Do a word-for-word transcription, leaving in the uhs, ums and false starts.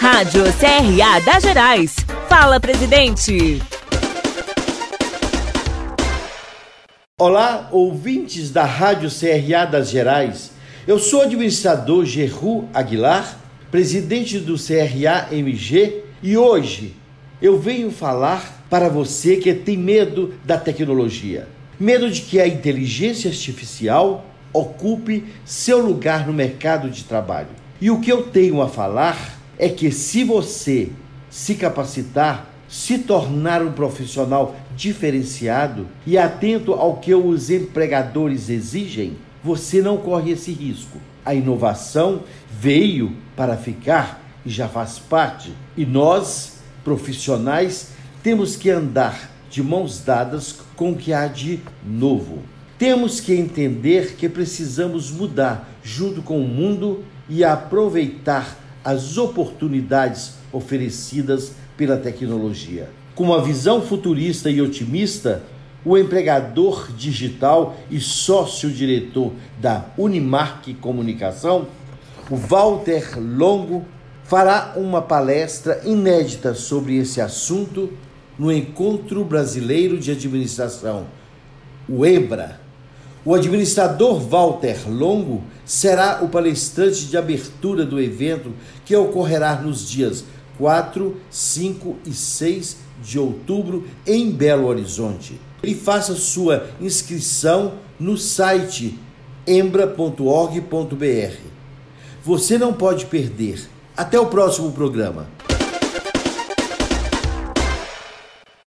Rádio C R A das Gerais. Fala, presidente. Olá, ouvintes da Rádio C R A das Gerais. Eu sou o administrador Geru Aguilar, presidente do C R A M G, e hoje eu venho falar para você que tem medo da tecnologia. Medo de que a inteligência artificial ocupe seu lugar no mercado de trabalho. E o que eu tenho a falar é que se você se capacitar, se tornar um profissional diferenciado e atento ao que os empregadores exigem, você não corre esse risco. A inovação veio para ficar e já faz parte. E nós, profissionais, temos que andar de mãos dadas com o que há de novo. Temos que entender que precisamos mudar junto com o mundo e aproveitar as oportunidades oferecidas pela tecnologia. Com uma visão futurista e otimista, o empregador digital e sócio-diretor da Unimark Comunicação, o Walter Longo, fará uma palestra inédita sobre esse assunto no Encontro Brasileiro de Administração, o EBRA. O administrador Walter Longo será o palestrante de abertura do evento, que ocorrerá nos dias quatro, cinco e seis de outubro em Belo Horizonte. E faça sua inscrição no site embra ponto org ponto br. Você não pode perder. Até o próximo programa.